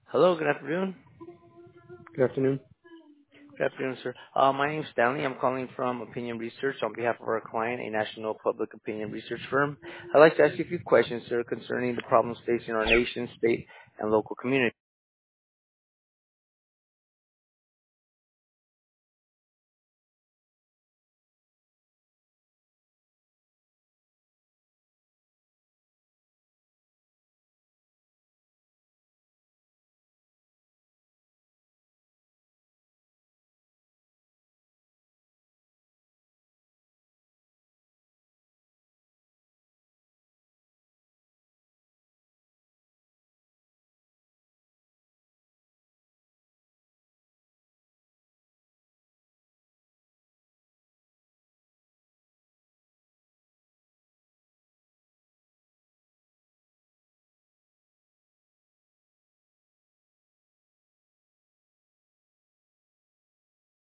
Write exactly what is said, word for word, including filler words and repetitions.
Hello, good afternoon. Good afternoon. Good afternoon, sir. Uh, my name is Stanley. I'm calling from Opinion Research on behalf of our client, a national public opinion research firm. I'd like to ask you a few questions, sir, concerning the problems facing our nation, state, and local community.